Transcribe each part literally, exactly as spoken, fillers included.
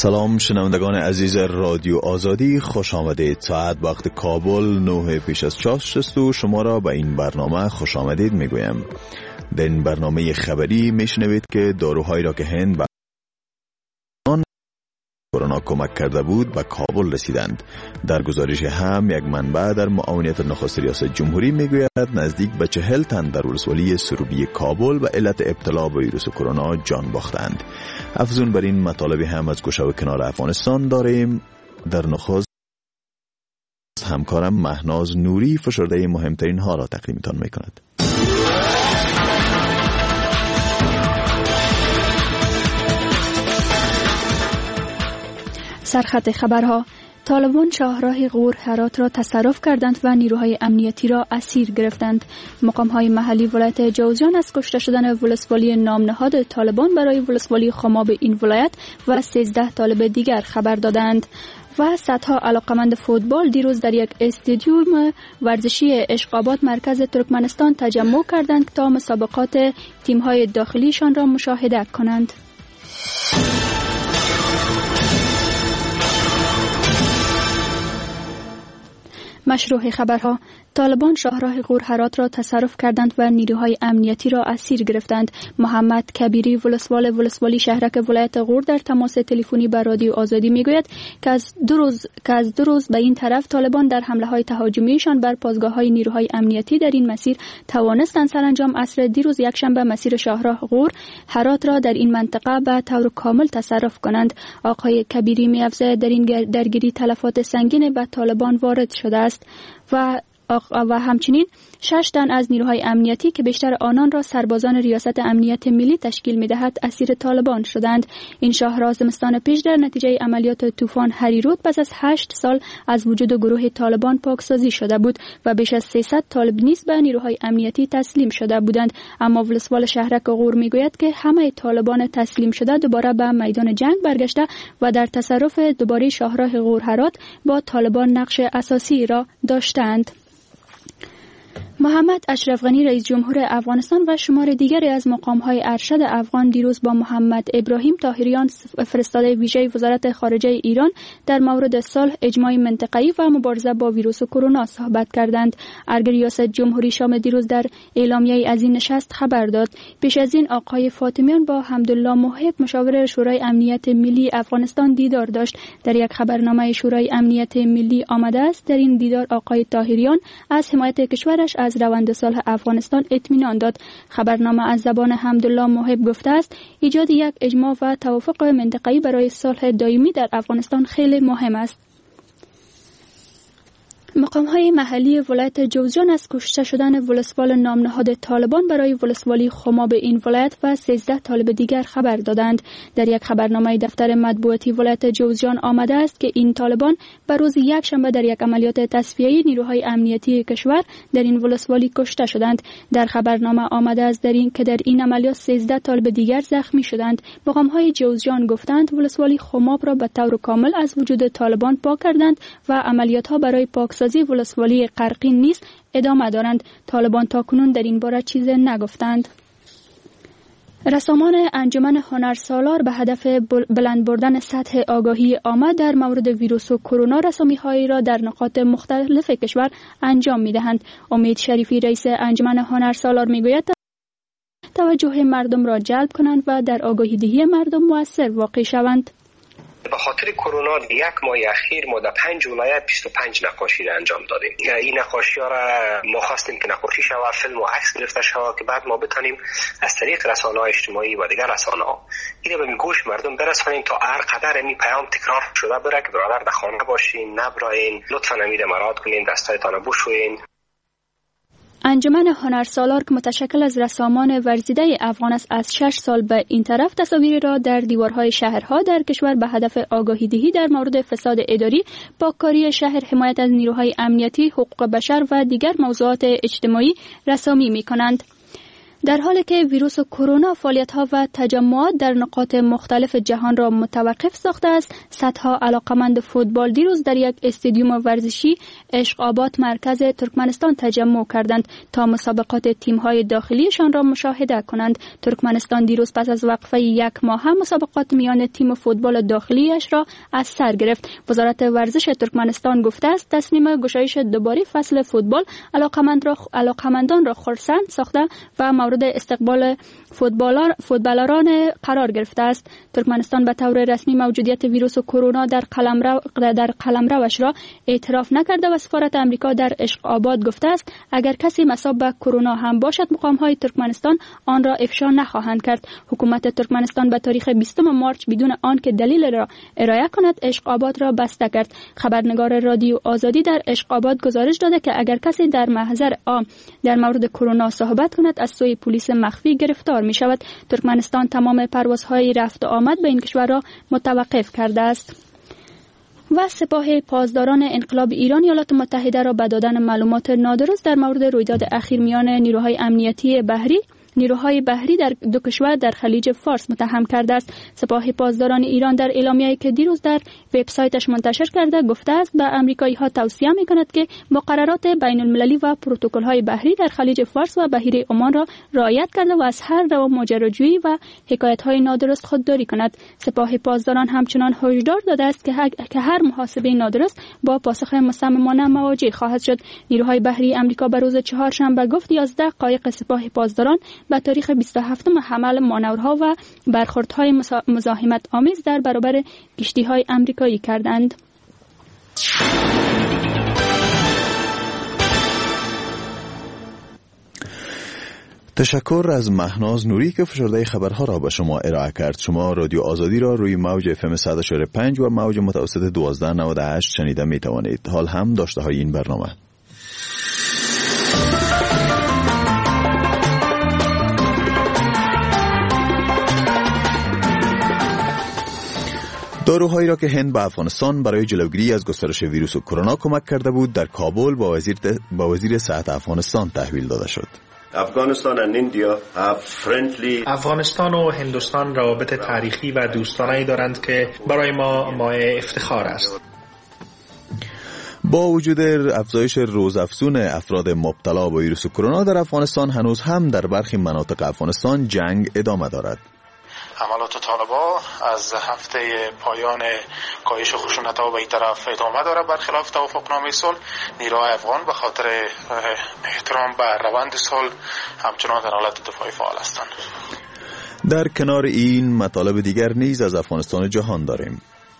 سلام شنوندگان عزیز رادیو آزادی، خوش آمدید. ساعت وقت کابل نه پیش از چاست است و شما را به این برنامه خوش آمدید میگویم. در این برنامه خبری میشنوید که داروهایی را که هند به کرونا کمک کرده بود به کابل رسیدند. در گزارش هم یک منبع در معاونیت نخست ریاست جمهوری میگوید نزدیک به چهل تن در ولسوالی سروبی کابل به علت ابتلا به ویروس کرونا جان باختند. افزون بر این مطالب هم از گوشه و کنار افغانستان داریم. در نخست همکارم مهناز نوری فشرده مهمترین ها را تقدیمتان میکند. سرخط خبرها: طالبان شاهراه غور هرات را تصرف کردند و نیروهای امنیتی را اسیر گرفتند. مقام‌های محلی ولایت جوزجان از کشته شدن ولسوالی نامنهاد طالبان برای ولسوالی خماب این ولایت و سیزده طالب دیگر خبر دادند. و صدها علاقمند فوتبال دیروز در یک استادیوم ورزشی اشقابات مرکز ترکمنستان تجمع کردند تا مسابقات تیم‌های داخلیشان را مشاهده کنند. مشروع خبرها: طالبان شاهراه غور هرات را تصرف کردند و نیروهای امنیتی را اسیر گرفتند. محمد کبیری ولسوال ولسوالی شهرک ولایت غور در تماس تلفنی با رادیو آزادی میگوید که از دو روز که از دو روز به این طرف طالبان در حمله‌های تهاجمیشان بر پاسگاه‌های نیروهای امنیتی در این مسیر توانستند سرانجام عصر دیروز یکشنبه مسیر شاهراه غور هرات را در این منطقه به طور کامل تصرف کنند. آقای کبیری می‌افزاید در این درگیری تلفات سنگین به طالبان وارد شده است و و همچنین شش تن از نیروهای امنیتی که بیشتر آنان را سربازان ریاست امنیت ملی تشکیل می‌دهد اسیر طالبان شدند. این شاهراه زمستان پیش در نتیجه عملیات طوفان هریرود پس از هشت سال از وجود گروه طالبان پاکسازی شده بود و بیش از سیصد طالب نیز به نیروهای امنیتی تسلیم شده بودند. اما ولسوال شهرک غور میگوید که همه طالبان تسلیم شده دوباره به میدان جنگ برگشته و در تصرف دوباره شاهراه غور هرات با طالبان نقش اساسی را داشتند. محمد اشرف غنی رئیس جمهور افغانستان و شمار دیگری از مقام‌های ارشد افغان دیروز با محمد ابراهیم طاهریان فرستاده ویژه وزارت خارجه ایران در مورد صلح، اجماع منطقه‌ای و مبارزه با ویروس کرونا صحبت کردند. ارگ ریاست جمهوری شام دیروز در اعلامیه از این نشست خبر داد. پیش از این آقای فاطمیان با حمدالله محب مشاور شورای امنیت ملی افغانستان دیدار داشت. در یک خبرنامه شورای امنیت ملی آمده است در این دیدار آقای طاهریان از حمایت کشورش از روند صلح افغانستان اطمینان داد. خبرنامه از زبان حمدالله محب گفته است ایجاد یک اجماع و توافق منطقه‌ای برای صلح دائمی در افغانستان خیلی مهم است. مقام‌های محلی ولایت جوزجان از کشته شدن ولسوال نامنهاد طالبان برای ولسوالی خماب این ولایت و سیزده طالب دیگر خبر دادند. در یک خبرنامه دفتر مطبوعاتی ولایت جوزجان آمده است که این طالبان بر روز یکشنبه در یک عملیات تصفیه‌ای نیروهای امنیتی کشور در این ولسوالی کشته شدند. در خبرنامه آمده است در این که در این عملیات سیزده طالب دیگر زخمی شدند. مقام‌های جوزجان گفتند ولسوالی خماب را به طور کامل از وجود طالبان پاک کردند و عملیات‌ها برای پاک سازی ولسوالی قرقین نیز ادامه دارند. طالبان تاکنون در این باره چیزی نگفتند. رسامان انجمن هنرسالار به هدف بلند بردن سطح آگاهی عامه در مورد ویروس و کرونا رسامی‌هایی را در نقاط مختلف کشور انجام می‌دهند. امید شریفی رئیس انجمن هنرسالار می‌گوید توجه مردم را جلب کنند و در آگاهی دهی مردم مؤثر واقع شوند. به خاطر کرونا یک ماه اخیر ما در پنج ولایت بیست و پنج نقاشی را انجام دادیم. این نقاشی ها را ما خواستیم که نقاشی شود، فیلم و عکس گرفته شود که بعد ما بتونیم از طریق رسانه‌های اجتماعی و دیگر رسانه‌ها اینو به گوش مردم برسونیم تا هر قدر این پیام تکرار شده بره که برادر در خانه باشین، نبراین، لطفاً امید مراد کنین، دستایتان بشوین. انجمن هنرسالار که متشکل از رسامان ورزیده افغان است از شش سال به این طرف تصاویری را در دیوارهای شهرها در کشور به هدف آگاهی دهی در مورد فساد اداری، پاککاری شهر، حمایت از نیروهای امنیتی، حقوق بشر و دیگر موضوعات اجتماعی رسامی می کنند. در حالی که ویروس کرونا فعالیت‌ها و تجمعات در نقاط مختلف جهان را متوقف ساخته است، صدها علاقمند فوتبال دیروز در یک استادیوم ورزشی عشق آباد مرکز ترکمنستان تجمع کردند تا مسابقات تیم‌های داخلیشان را مشاهده کنند. ترکمنستان دیروز پس از وقفه یک ماه هم مسابقات میان تیم فوتبال داخلیش را از سر گرفت. وزارت ورزش ترکمنستان گفته است تصمیم گشایش دوباره فصل فوتبال علاقمند را علاقمندان را خرسند ساخته و مورد استقبال فوتبالر فوتبالران قرار گرفته است. ترکمنستان به طور رسمی موجودیت ویروس کرونا در قلمرو در قلمروش را اعتراف نکرده و سفارت امریکا در عشق آباد گفته است اگر کسی مصاب به کرونا هم باشد مقام‌های ترکمنستان آن را افشا نخواهند کرد. حکومت ترکمنستان به تاریخ بیستم مارس بدون آنکه دلیل را ارائه کند عشق آباد را بسته کرد. خبرنگار رادیو آزادی در عشق آباد گزارش داده که اگر کسی در محضر عام در مورد کرونا صحبت کند از سوی پلیس مخفی گرفتار می شود. ترکمنستان تمام پروازهای رفت و آمد به این کشور را متوقف کرده است. و سپاه پاسداران انقلاب ایران ایالات متحده را به دادن معلومات نادرست در مورد رویداد اخیر میان نیروهای امنیتی بحری نیروهای بحری در دو کشور در خلیج فارس متهم کرده است. سپاه پاسداران ایران در اعلامیه‌ای که دیروز در وبسایتش منتشر کرده گفته است به آمریکایی‌ها توصیه می‌کند که مقررات بین‌المللی و پروتکل‌های بحری در خلیج فارس و بحیره عمان را رعایت کرده و از هر نوع ماجراجویی و حکایت‌های نادرست خودداری کند. سپاه پاسداران همچنان هشدار داده است که که هر محاسبه نادرست با پاسخ مصممانه مواجه خواهد شد. نیروهای بحری آمریکا به روز چهارشنبه گفت یازده قایق سپاه پاسداران به تاریخ بیست و هفتم حمل مانورها و برخوردهای مزاحمت آمیز در برابر کشتی‌های آمریکایی کردند. تشکر از مهناز نوری که فشرده خبرها را به شما ارائه کرد. شما رادیو آزادی را روی موج اف ام صد و چهار و پنج و موج متوسط دوازده نود و هشت شنیده می توانید. حال هم داشته های این برنامه. داروهایی را که هند به افغانستان برای جلوگیری از گسترش ویروس کرونا کمک کرده بود در کابل با وزیر با وزیر صحت افغانستان تحویل داده شد. افغانستان و هندوستان روابط تاریخی و دوستانه‌ای دارند که برای ما مایه افتخار است. با وجود افزایش روزافزون افراد مبتلا به ویروس کرونا در افغانستان هنوز هم در برخی مناطق افغانستان جنگ ادامه دارد. حملات طالبان از هفته پایان کاهش خشونت‌ها به این طرف ادامه داره. برخلاف توافقنامه صلح، نیروهای افغان به خاطر احترام به روند صلح همچنان در حالت دفاعی فعال هستند. در کنار این مطالب دیگر نیز از افغانستان جهان داریم.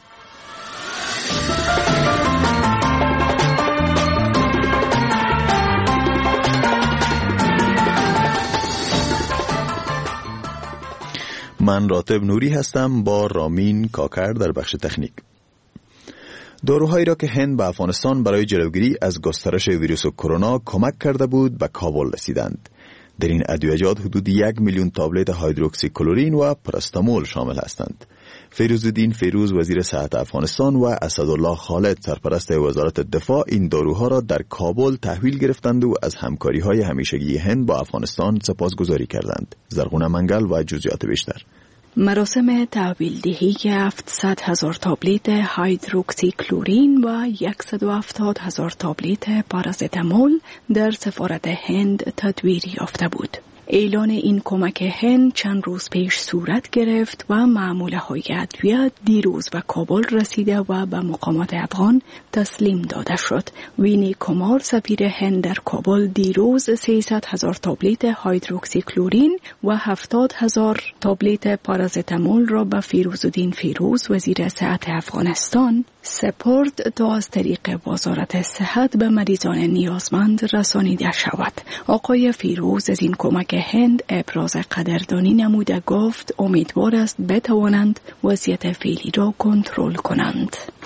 من راتب نوری هستم با رامین کاکر در بخش تکنیک. داروهایی را که هند به افغانستان برای جلوگیری از گسترش ویروس کرونا کمک کرده بود به کابل رسیدند. در این ادویه‌جات حدود یک میلیون تابلت هایدروکسی کلورین و پاراستامول شامل هستند. فیروزالدین فیروز وزیر صحت افغانستان و اسدالله خالد سرپرست وزارت دفاع این داروها را در کابل تحویل گرفتند و از همکاری‌های همیشگی هند با افغانستان سپاسگزاری کردند. زرغونه منگل و جزئیات بیشتر. مراسم تحویل دهی هفتصد هزار تابلت هایدروکسی کلورین و صد و هفتاد هزار تابلت پارازتامول در سفارت هند تدویر یافته بود. اعلان این کمک هند چند روز پیش صورت گرفت و معموله های ادویه دیروز به کابل رسیده و به مقامات افغان تسلیم داده شد. وینی کمار سفیر هند در کابل دیروز سیصد هزار تابلت هایدروکسی کلورین و هفتاد هزار تابلت پارازتامول را به فیروزالدین فیروز وزیر صحت افغانستان سپرد تا از طریق وزارت صحت به مریضان نیازمند رسانیده شود. آقای فیروز از این کمک هند ابراز قدردانی نموده گفت امیدوار است بتوانند وضعیت فعلی را کنترل کنند.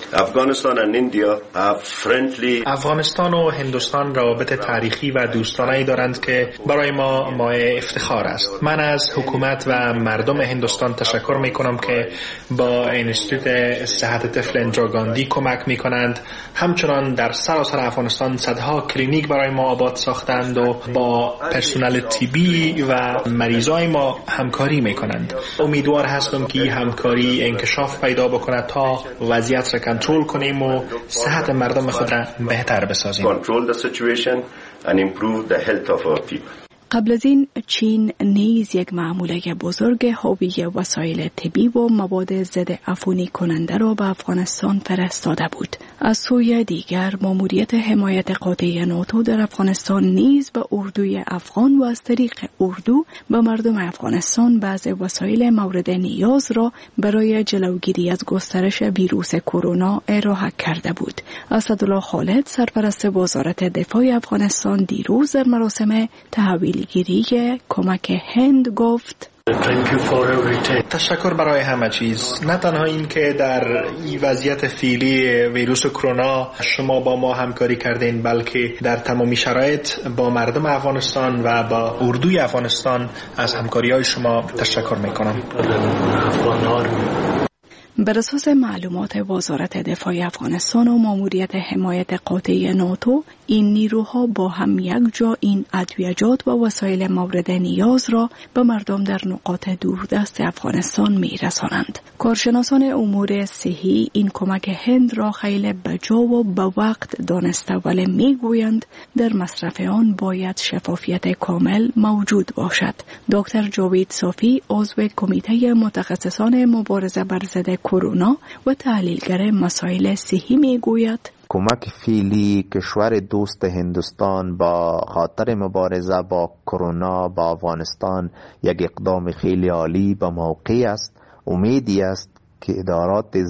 Afghanistan and India have friendly. افغانستان و هندوستان روابط تاریخی و دوستانه‌ای دارند که برای ما مایه افتخار است. من از حکومت و مردم هندوستان تشکر می‌کنم که با انستیتوت صحت طفل اندرا گاندی کمک می‌کنند. همچنان در سراسر افغانستان صدها کلینیک برای ما آباد ساختند و با پرسنل طبی و مریضای ما همکاری می‌کنند. امیدوار هستم که این همکاری انکشاف پیدا بکند تا وضعیت را کنترل کنیم و صحت مردم خود را بهتر بسازیم. Control the situation and improve the health of our people. قبل از این چین نیز یک معامله بزرگ حاوی وسایل طبی و مواد ضد عفونی کننده را به افغانستان فرستاده بود. از سوی دیگر ماموریت حمایت قاطع ناتو در افغانستان نیز به اردوی افغان و از طریق اردو به مردم افغانستان بعض وسایل مورد نیاز را برای جلوگیری از گسترش ویروس کرونا ارائه کرده بود. اسدالله خالد سرپرست وزارت دفاع افغانستان دیروز در مراسم تحویل گیری کمک هند گفت: تشکر برای همه چیز، نه تنها این که در این وضعیت فعلی ویروس کرونا شما با ما همکاری کردین، بلکه در تمامی شرایط با مردم افغانستان و با اردوی افغانستان از همکاری‌های شما تشکر میکنم. بر اساس معلومات وزارت دفاع افغانستان و ماموریت حمایت قاطع ناتو، این نیروها با هم یک جا این ادویجات و وسایل مورد نیاز را به مردم در نقاط دوردست افغانستان می رسانند. کارشناسان امور صحی این کمک هند را خیلی بجا و به وقت دانسته، ولی می گویند در مصرف آن باید شفافیت کامل موجود باشد. دکتر جاوید صافی عضو کمیته متخصصان مبارزه بر ضد کرونا و تحلیلگر مسائل صحی می گوید: کمک فعلی کشور دوست هندوستان با خاطر مبارزه با کرونا با افغانستان یک اقدام خیلی عالی به موقع است. امیدی است که ادارات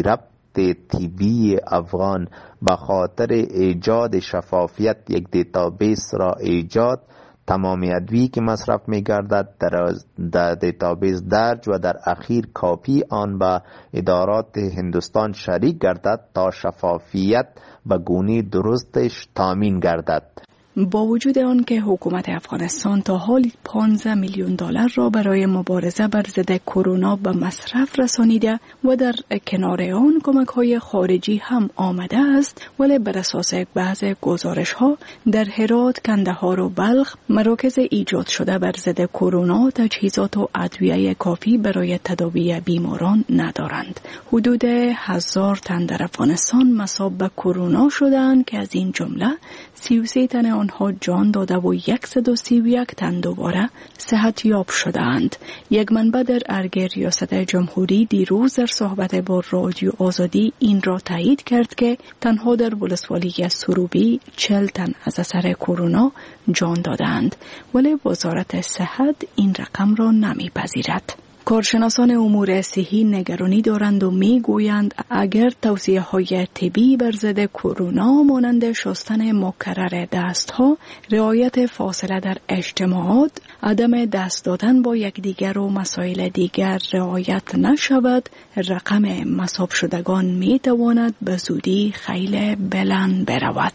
زیربط طبی افغان به خاطر ایجاد شفافیت یک دیتابیس را ایجاد، تمام ادویه که مصرف می گردد در, در دیتابیس درج و در اخیر کاپی آن به ادارات هندوستان شریک گردد تا شفافیت به گونه درستش تامین گردد. با وجود آن که حکومت افغانستان تا حال پانزده میلیون دلار را برای مبارزه بر ضد کرونا به مصرف رسانیده و در کنار آن کمک‌های خارجی هم آمده است، ولی بر اساس بعض گزارش‌ها در هرات، کندهار و بلخ مراکز ایجاد شده بر ضد کرونا تجهیزات و ادویه کافی برای تداوی بیماران ندارند. حدود هزار تن در افغانستان مصاب به کرونا شدند که از این جمله سی و سه تن آنها جان داده و صد و سی و یک تن دوباره صحت یاب شدند. یک منبع در ارگ ریاست جمهوری دیروز در صحبت با رادیو آزادی این را تایید کرد که تنها در ولسوالی سروبی چهل تن از اثر کرونا جان دادند، ولی وزارت صحت این رقم را نمیپذیرد. کارشناسان امور صحی نگرانی دارند و می گویند اگر توصیه های طبی بر ضد کرونا مانند شستن مکرر دستها، رعایت فاصله در اجتماعات، عدم دست دادن با یکدیگر و مسائل دیگر رعایت نشود، رقم مصاب شدگان می تواند به زودی خیلی بلند برود.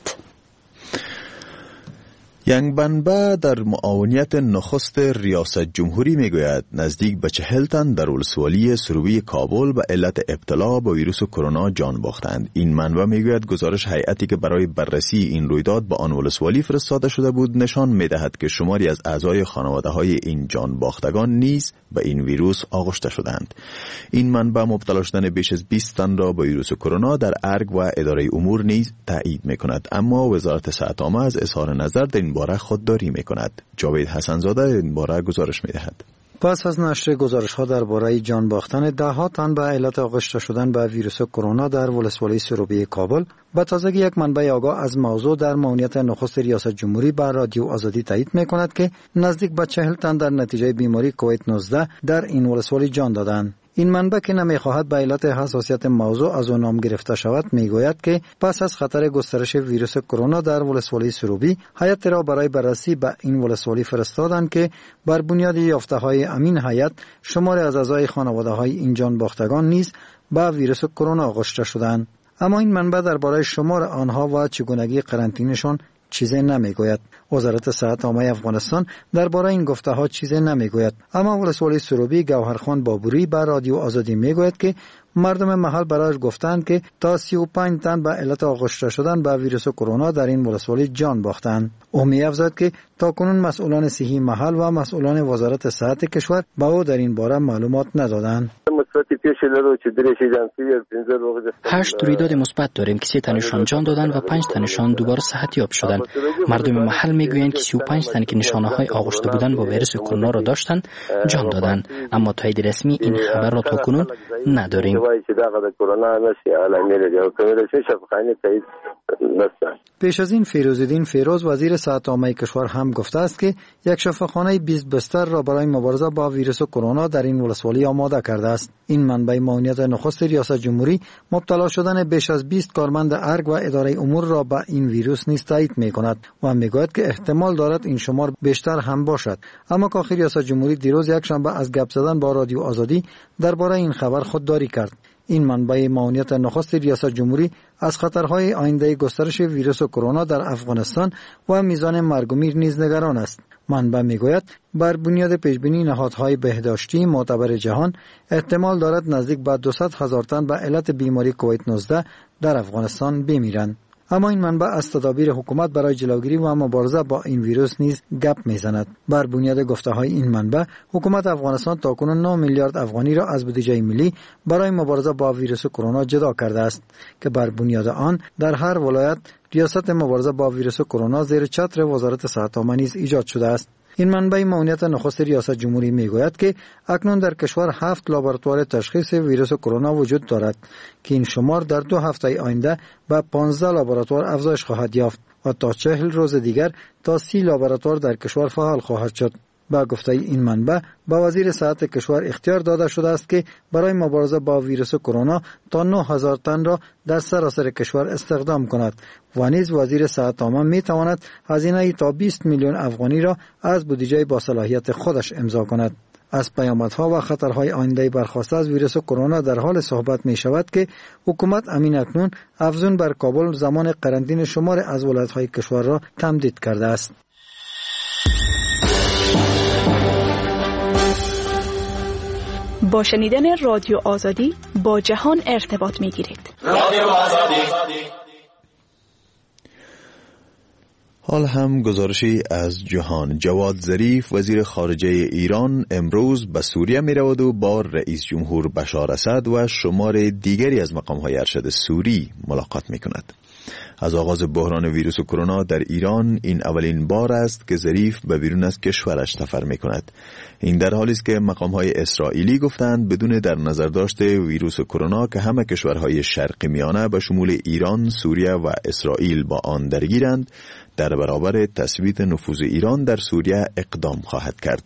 یک منبع در معاونیت نخست ریاست جمهوری میگوید نزدیک به چهل تن در ولسوالی سروبی کابل به علت ابتلا به ویروس کرونا جان باختند. این منبع میگوید گزارش هیئتی که برای بررسی این رویداد به آن ولسوالی فرستاده شده بود نشان میدهد که شماری از اعضای خانواده های این جان باختگان نیز به این ویروس آغشته شدند. این منبع مبتلا شدن بیش از بیست تن را به ویروس کرونا در ارگ و اداره امور نیز تایید میکند، اما وزارت صحت عامه از اظهار نظر در این باره خودداری میکند. جاوید حسنزاده این باره گزارش میدهد. پس از نشر گزارش ها درباره جان باختن ده ها تن به علت آغشته شدن به ویروس کرونا در ولسوالی سروبی کابل، به تازگی یک منبع آگاه از موضوع در معاونیت نخست ریاست جمهوری به رادیو آزادی تایید میکند که نزدیک به چهل تن در نتیجه بیماری کووید نوزده در این ولسوالی جان دادند. این منبع که نمیخواهد به علت حساسیت موضوع از آن نام گرفته شود میگوید که پس از خطر گسترش ویروس کرونا در ولسوالی سروبی هیئت را برای بررسی به این ولسوالی فرستادند که بر بنیاد یافته‌های امین هیئت شماری از اعضای خانواده‌های این جان باختگان نیز به ویروس کرونا آغشته شدند. اما این منبع درباره شمار آنها و چگونگی قرنطینه‌شان چیزی نمیگوید. وزارت صحت عامه افغانستان درباره این گفته ها چیزی نمیگوید. اما ولسوالی سروبی گوهرخان بابوری به رادیو آزادی میگوید که مردم محل برایش گفتند که تا سی و پنج تن به علت آغشته شدن به ویروس کرونا در این ولسوالی جان باختند. او می‌افزاید که تاکنون مسئولان صحی محل و مسئولان وزارت صحت کشور به او در این باره معلومات ندادند. هشت رویداد مثبت داریم که سه تنشان جان دادن و پنج تنشان دوباره صحتیاب شدن. مردم محل میگویند که سی و پنج تن که نشانه‌های آغشته بودن با ویروس کرونا را داشتند جان دادند، اما تایید رسمی این خبر را تاکنون نداریم. پیش از این فیروزالدین فیروز وزیر صحت عامه کشور هم گفته است که یک شفاخانه بیست بستر را برای مبارزه با ویروس کرونا در این ولسوالی آماده کرده است. این منبع معاونیت نخست ریاست جمهوری مبتلا شدن بیش از بیست کارمند ارگ و اداره امور را به این ویروس نیز تایید می‌کند و میگوید که احتمال دارد این شمار بیشتر هم باشد. اما کاخ ریاست جمهوری دیروز یک شنبه از گپ زدن با رادیو آزادی درباره این خبر خودداری کرد. این منبع معاونیت نخست ریاست جمهوری از خطرهای آینده گسترش ویروس کرونا در افغانستان و میزان مرگ و میر نیز نگران است. منبع میگوید بر بنیاد پیشبینی نهادهای بهداشتی معتبر جهان احتمال دارد نزدیک به دویست هزار تن به علت بیماری کووید نوزده در افغانستان بمیرند. اما این منبع از تدابیر حکومت برای جلوگیری و مبارزه با این ویروس نیز گپ میزند. بر بنیاد گفته‌های این منبع حکومت افغانستان تاکنون نه میلیارد افغانی را از بودجه ملی برای مبارزه با ویروس کرونا جدا کرده است که بر بنیاد آن در هر ولایت ریاست مبارزه با ویروس کرونا زیر چتر وزارت صحت عامه نیز ایجاد شده است. این منبع معاونیت نخست ریاست جمهوری میگوید که اکنون در کشور هفت لابراتوار تشخیص ویروس کرونا وجود دارد که این شمار در دو هفته آینده به پانزده لابراتوار افزایش خواهد یافت و تا چهل روز دیگر تا سی لابراتوار در کشور فعال خواهد شد. با گفته این منبع با وزیر صحت کشور اختیار داده شده است که برای مبارزه با ویروس کرونا تا نه هزار تن را در سراسر کشور استخدام کند و نیز وزیر صحت عامه می تواند هزینه تا بیست میلیون افغانی را از بودجه با صلاحیت خودش امضا کند. از پیامدها و خطرهای آینده برخواسته از ویروس کرونا در حال صحبت می شود که حکومت امین اکنون افزون بر کابل زمان قرنطینه شمار از ولایت‌های کشور را تمدید کرده است. با شنیدن رادیو آزادی با جهان ارتباط می گیرید. رادیو آزادی. حال هم گزارشی از جهان. جواد ظریف وزیر خارجه ایران امروز به سوریه می رود و با رئیس جمهور بشار اسد و شمار دیگری از مقام‌های ارشد سوری ملاقات می کند. از آغاز بحران ویروس کرونا در ایران این اولین بار است که ظریف به بیرون از کشورش سفر می کند. این در حالی است که مقام‌های اسرائیلی گفتند بدون در نظر داشت ویروس کرونا که همه کشورهای شرق میانه به شمول ایران، سوریه و اسرائیل با آن درگیرند، در برابر تثبیت نفوذ ایران در سوریه اقدام خواهد کرد.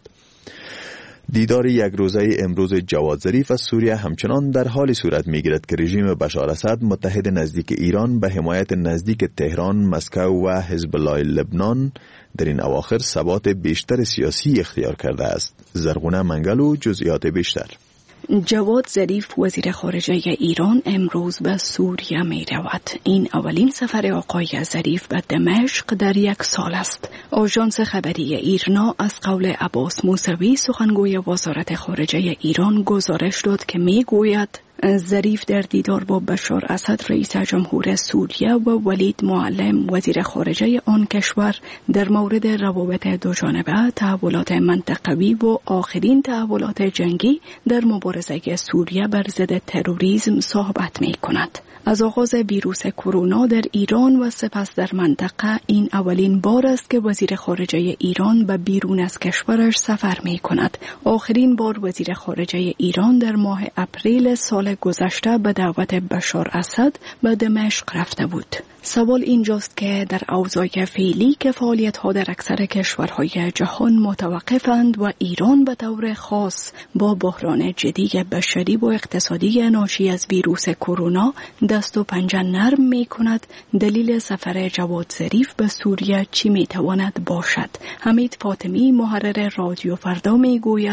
دیدار یک روزه امروز جواد ظریف از سوریه همچنان در حالی صورت می‌گیرد که رژیم بشار اسد متحد نزدیک ایران به حمایت نزدیک تهران، مسکو و حزب الله لبنان در این اواخر ثبات بیشتر سیاسی اختیار کرده است. زرغونه منگلو جزئیات بیشتر. جواد ظریف وزیر خارجه ایران امروز به سوریه می رود. این اولین سفر آقای ظریف به دمشق در یک سال است. آژانس خبری ایرنا از قول عباس موسوی سخنگوی وزارت خارجه ایران گزارش داد که می گوید ظریف در دیدار با بشار اسد رئیس جمهور سوریه و ولید معلم وزیر خارجه آن کشور در مورد روابط دوجانبه، تحولات منطقوی و آخرین تحولات جنگی در مبارزه سوریه بر ضد تروریسم صحبت می کند. از آغاز ویروس کرونا در ایران و سپس در منطقه این اولین بار است که وزیر خارجه ایران به بیرون از کشورش سفر می کند. آخرین بار وزیر خارجه ایران در ماه اپریل سال گذشته به دعوت بشار اسد به دمشق رفته بود. سوال اینجاست که در اوضاع فعلی که فعالیت‌ها در اکثر کشورهای جهان متوقفند و ایران به طور خاص با بحران جدی بشری و اقتصادی ناشی از ویروس کرونا دست و پنجه نرم می کند، دلیل سفر جواد ظریف به سوریه چی می تواند باشد؟ حمید فاطمی محرر رادیو فردا می گوید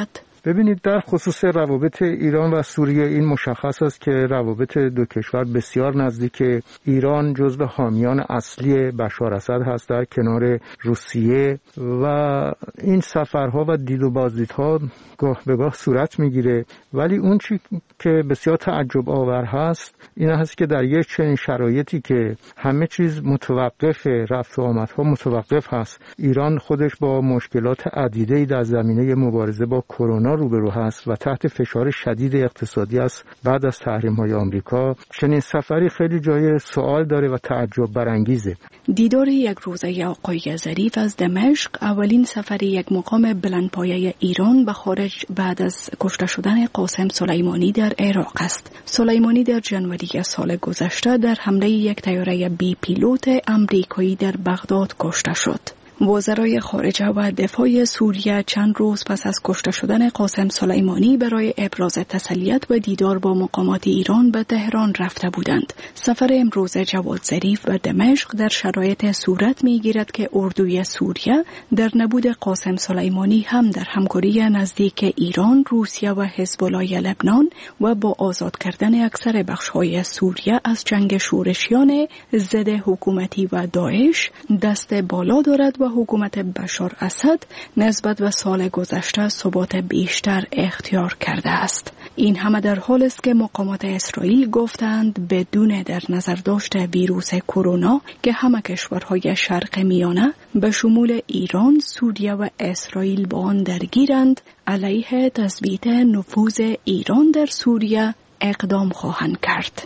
ببینید در خصوص روابط ایران و سوریه این مشخص است که روابط دو کشور بسیار نزدیک. ایران جزو حامیان اصلی بشار اسد هست در کنار روسیه و این سفرها و دید و بازدیدها گاه به گاه صورت میگیره، ولی اون چی که بسیار تعجب آور هست این هست که در یک چنین شرایطی که همه چیز متوقف، رفت و آمدها متوقف هست، ایران خودش با مشکلات عدیده‌ای در زمینه مبارزه با کرونا روبرو هست و تحت فشار شدید اقتصادی است بعد از تحریم‌های آمریکا، چنین سفری خیلی جای سوال داره و تعجب برانگیزه. دیدار یک روزه آقای ظریف از دمشق اولین سفر یک مقام بلندپایه ایران به خارج بعد از کشته شدن قاسم سلیمانی در عراق است. سلیمانی در ژانویه سال گذشته در حمله یک طیاره بی پیلوت آمریکایی در بغداد کشته شد. وزرای خارجه و دفاع سوریه چند روز پس از کشته شدن قاسم سلیمانی برای ابراز تسلیت و دیدار با مقامات ایران به تهران رفته بودند. سفر امروز جواد ظریف به دمشق در شرایط صورت می‌گیرد که اردوی سوریه در نبود قاسم سلیمانی هم در همکاری نزدیک ایران، روسیه و حزب الله لبنان و با آزاد کردن اکثر بخش‌های سوریه از جنگ شورشیان ضد حکومتی و داعش دست بالا دارد و حکومت بشار اسد نسبت به سال گذشته ثبات بیشتر اختیار کرده است. این همه در حال است که مقامات اسرائیل گفتند بدون در نظر داشت ویروس کرونا که همه کشورهای شرق میانه به شمول ایران، سوریه و اسرائیل با آن درگیرند، علیه تثبیت نفوذ ایران در سوریه اقدام خواهند کرد.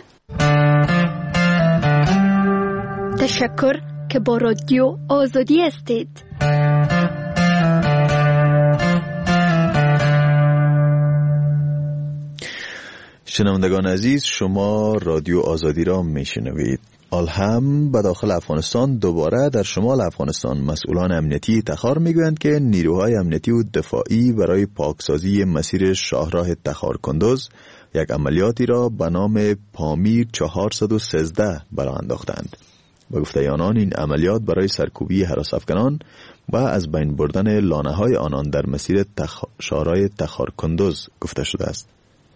تشکر که با رادیو آزادی هستید. شنوندگان عزیز، شما رادیو آزادی را میشنوید. الهم به داخل افغانستان دوباره در شمال افغانستان مسئولان امنیتی تخار میگویند که نیروهای امنیتی و دفاعی برای پاکسازی مسیر شاهراه تخار کندوز یک عملیاتی را به نام پامیر چهارصد و سیزده برآورده انداختند. با گفته آنان این عملیات برای سرکوبی هراس افغانان و از بین بردن لانه های آنان در مسیر تخ... شاهراه تخار کندوز گفته شده است.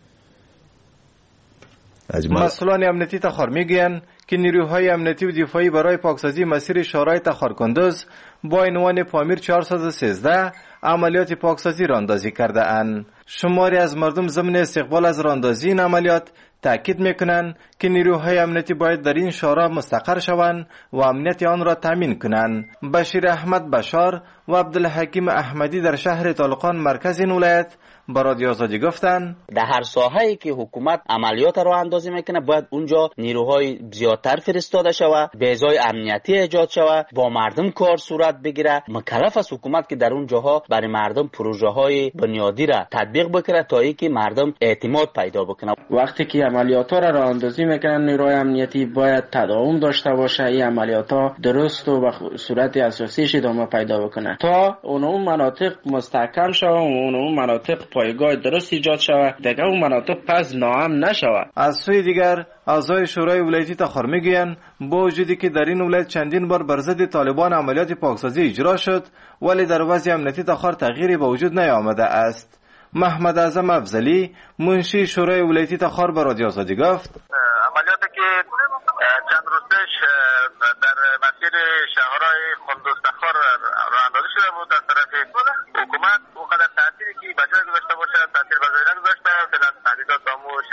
مسئولان امنیتی تخار میگویند که نیروهای امنیتی و دفاعی برای پاکسازی مسیر شاهراه تخار کندوز با عنوان پامیر چهارصد و سیزده عملیات پاکسازی راندازی کرده اند. شماری از مردم ضمن استقبال از راندازی این عملیات تاکید میکنند که نیروهای امنیتی باید در این شاهراه مستقر شوند و امنیت آن را تامین کنند. بشیر احمد بشار و عبدالحکیم احمدی در شهر طالقان مرکز این ولایت با رادیو آزادی گفتند در هر ساحه‌ای که حکومت عملیات را اندازی میکنه باید اونجا نیروهای زیادتر فرستاده شود، بیضای امنیتی ایجاد شود، با مردم کار صورت بگیره. مکلف است حکومت که در اون جاها برای مردم پروژه های بنیادی را تطبیق بکنه تا اینکه مردم اعتماد پیدا بکنه. وقتی که عملیات ها را راه اندازی میکنن نیروهای امنیتی باید تداوم داشته باشه، این عملیات ها درست و به صورت اساسیش ادامه پیدا بکنه تا اون مناطق مستحکم شوه و اون مناطق پایگاه درست ایجاد شود، دیگه اون مناطق پس ناامن نشود. از سوی دیگر اعضای شورای ولایتی تخار میگویند با وجودی که در این ولایت چندین بار بر ضد طالبان عملیات پاکسازی اجرا شد ولی در وضع امنیتی تخار تغییری به وجود نیامده است. محمد اعظم افضلی منشی شورای ولایتی تخار به رادیو آزادی گفت عملیاتی که چند روز پیش در مسیر شاهراه کندوز تخار راه اندازی شده بود از طرف حکومت او قدر تأثیری که بجای گذاشته باشه تأثیر بجای نگذاشته. فعلا تهدیدات اموش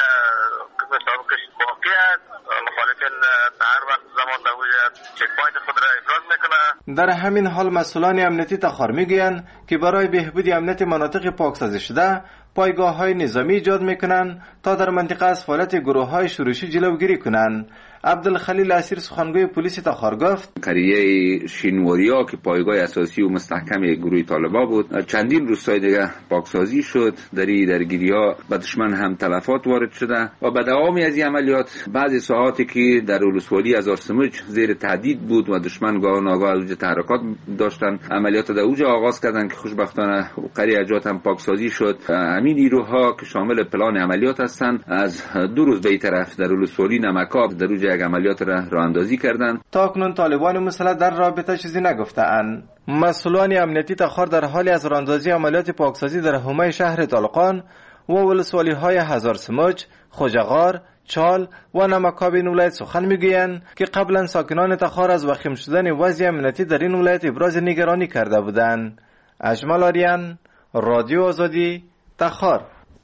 سابقش باقی است. مخالفین هر وقت زمان در وجود چک پوینت خود را افراز میکنه. در همین حال مسئولان امنیتی تخار میگویند که برای بهبود امنیت مناطق پاکسازی شده پایگاه های نظامی ایجاد میکنند تا در منطقه از فعالیت گروه های شورشی جلوگیری کنند. عبدالخلیل اسیر سخنگوی پلیس تخار گفت قریه شینواریا که پایگاه اساسی و مستحکم گروه طالبا بود چندین روزهای دیگه پاکسازی شد. در این درگیری‌ها به دشمن هم تلفات وارد شده و به دوامی از این عملیات بعضی ساعاتی که در ولسوالی هزارسمج زیر تهدید بود و دشمن گاه ناگاه اوج تحرکات داشتن عملیات در اوج آغاز کردن که خوشبختانه قریه جات هم پاکسازی شد. همین همین نیروها که شامل پلان عملیات هستند از دو روز به طرف در ولسوالی نمکاب در روز یک عملیات را راه اندازی کردند. تاکنون طالبان مسلح در رابطه چیزی نگفته‌اند. مسئولان امنیتی تخار در حالی از راهاندازی عملیات پاکسازی در حومه شهر طالقان و ولسوالی های هزار سمج، خوجغار، چال و نمکاب این ولایت سخن میگویند که قبلا ساکنان تخار از وخیم شدن وضع امنیتی در این ولایت ابراز نگرانی کرده بودند. اجمل آریان، رادیو آزادی، تخار.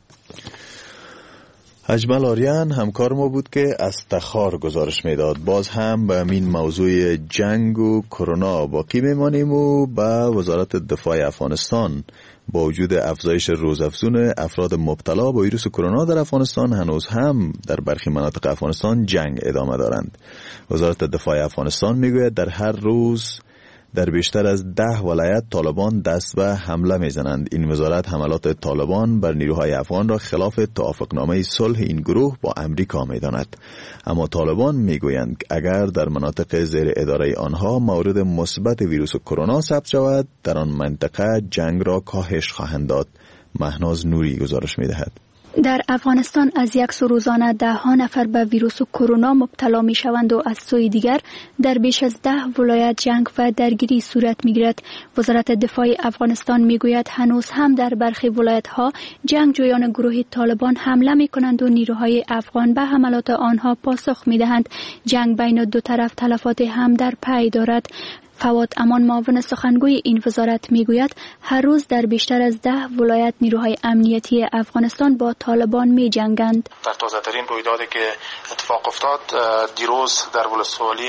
اجمل آریان همکار ما بود که از تخار گزارش میداد. باز هم به همین موضوع جنگ و کرونا باقی میمانیم و به وزارت دفاع افغانستان با وجود افزایش روزافزون افراد مبتلا با ویروس کرونا در افغانستان هنوز هم در برخی مناطق افغانستان جنگ ادامه دارند. وزارت دفاع افغانستان میگوید در هر روز در بیشتر از ده ولایت طالبان دست به حمله میزنند. این وزارت حملات طالبان بر نیروهای افغان را خلاف توافقنامه صلح این گروه با امریکا میداند. اما طالبان میگویند اگر در مناطق زیر اداره آنها مورد مثبت ویروس کرونا ثبت شود در آن منطقه جنگ را کاهش خواهند داد. مهناز نوری گزارش میدهد. در افغانستان از یک سو روزانه ده ها نفر به ویروس کرونا مبتلا می شوند و از سوی دیگر در بیش از ده ولایت جنگ و درگیری صورت می گیرد. وزارت دفاع افغانستان می گوید هنوز هم در برخی ولایت ها جنگجویان گروه طالبان حمله می کنند و نیروهای افغان به حملات آنها پاسخ می دهند. جنگ بین دو طرف تلفات هم در پی دارد. فواد امان معاون سخنگوی این وزارت میگوید هر روز در بیشتر از ده ولایت نیروهای امنیتی افغانستان با طالبان می جنگند. در تازه ترین رویدادی که اتفاق افتاد دیروز در ولسوالی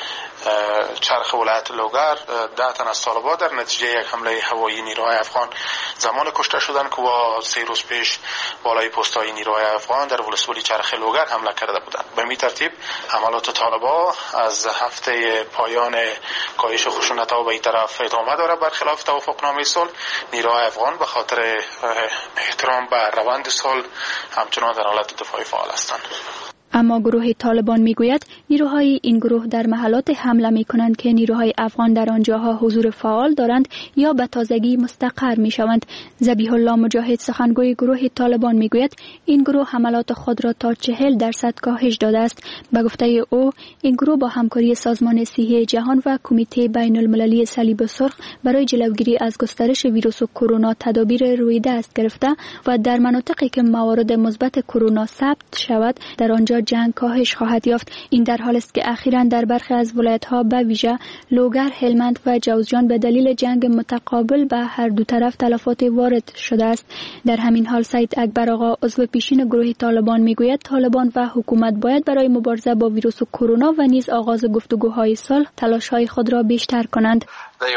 چرخ ولایت لوگر ده تن از طالبان در نتیجه یک حمله هوایی نیروهای افغان زمان کشته شدند که با سه روز پیش بالای پست‌های نیروهای افغان در ولسوالی چرخ لوگر حمله کرده بودند. به این ترتیب حملات طالبان از هفته پایان کاهش خشونت‌ها به این طرف ادامه دارد. برخلاف توافقنامه صلح نیروهای افغان به خاطر احترام به روند صلح همچنان در حالت دفاعی فعال هستند. اما گروه طالبان میگوید نیروهای این گروه در محلات حمله می کنند که نیروهای افغان در آنجاها حضور فعال دارند یا به تازگی مستقر می شوند. ذبیح الله مجاهد سخنگوی گروه طالبان میگوید این گروه حملات خود را تا چهل درصد کاهش داده است. به گفته او این گروه با همکاری سازمان صحی جهان و کمیته بین المللی صلیب سرخ برای جلوگیری از گسترش ویروس کرونا تدابیر روی دست گرفته و در مناطقی که موارد مثبت کرونا ثبت شود در آنجا جنگ کاهش خواهد یافت. این در حالی است که اخیراً در برخی از ولایت‌ها به ویژه لوگر، هلمند و جوزجان به دلیل جنگ متقابل به هر دو طرف تلفات وارد شده است. در همین حال سید اکبر آقا عضو پیشین گروه طالبان میگوید طالبان و حکومت باید برای مبارزه با ویروس کرونا و نیز آغاز گفتگوهای صلح تلاش‌های خود را بیشتر کنند.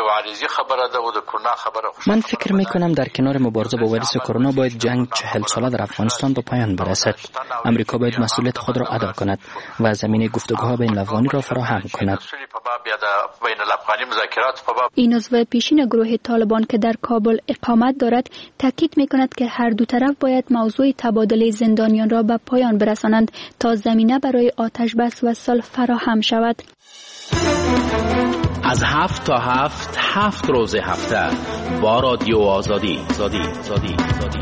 من فکر می کنم در کنار مبارزه با ویروس کرونا باید جنگ چهل ساله در افغانستان به پایان برسد. امریکا باید مسئولیت خود را ادا کند و زمینه گفتگوها بین الافغانی را فراهم کند. این عضو پیشین گروه طالبان که در کابل اقامت دارد تاکید می کند که هر دو طرف باید موضوع تبادله زندانیان را به پایان برسانند تا زمینه برای آتش بس و صلح فراهم شود. از هفت تا هفت هفت روز هفته با رادیو آزادی زادی زادی زادی.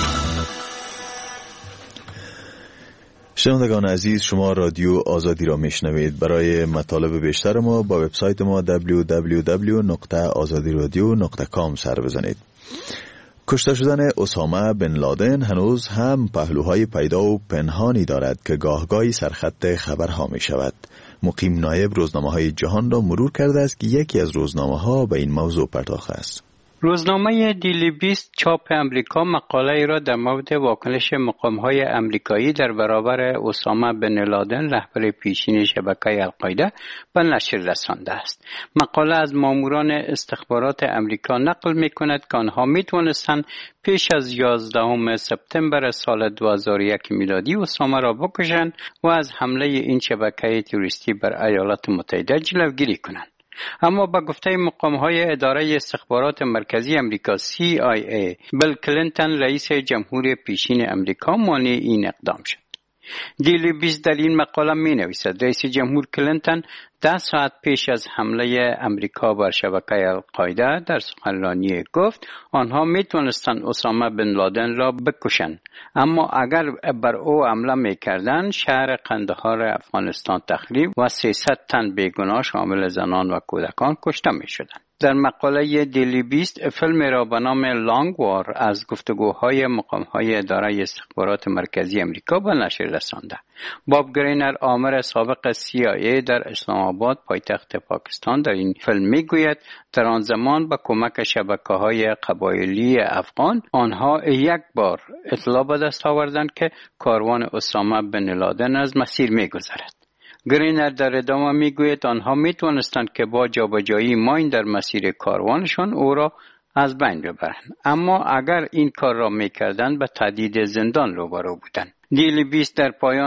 شنوندگان عزیز، شما رادیو آزادی را میشنوید. برای مطالب بیشتر ما با وبسایت ما دبلیو دبلیو دبلیو دات آزادی رادیو دات کام سر بزنید. کشته شدن اسامه بن لادن هنوز هم پهلوهای پیدا و پنهانی دارد که گاهگاهی سرخط خبرها می شود. مقیم نایب روزنامه‌های جهان را مرور کرده است که یکی از روزنامه‌ها به این موضوع پرداخته است. روزنامه دیلی بیست چاپ امریکا مقاله را در مورد واکنش مقام‌های امریکایی در برابر اسامه بن لادن رهبر پیشین شبکه القاعده به نشر رسانده است. مقاله از ماموران استخبارات امریکا نقل می‌کند که آنها می‌توانستند پیش از یازدهم سپتامبر سال دو هزار و یک میلادی اسامه را بکشند و از حمله این شبکه تروریستی بر ایالات متحده جلوگیری کنند. اما با گفته مقام‌های اداره استخبارات مرکزی امریکا سی آی ای، بیل کلینتون رئیس جمهوری پیشین امریکا مانع این اقدام شد. دیلی بیست در این مقاله می نویسد رئیس جمهور کلینتون ده ساعت پیش از حمله امریکا بر شبکه القاعده در سخنرانی گفت آنها می توانستند اسامه بن لادن را بکشند، اما اگر بر او حمله می کردند شهر قندهار افغانستان تخریب و سیصد تن بیگناه شامل زنان و کودکان کشته می شدند. در مقاله دیلی بیست فیلم را به نام لانگ وار از گفتگوهای مقامهای اداره استخبارات مرکزی امریکا به نشر رسانده. باب گرینر آمر سابق سی آی ای در اسلام آباد پایتخت پاکستان در این فیلم میگوید در آن زمان با کمک شبکه‌های قبایلی افغان آنها یک بار اطلاع به دست آوردند که کاروان اسامه بن لادن از مسیر میگذرد. گرینر در ادامه میگوید آنها میتوانستند که با جابجایی ماین در مسیر کاروانشان او را از بین ببرند، اما اگر این کار را میکردند به تهدید زندان روبرو بودند. دیلی بیست در پایان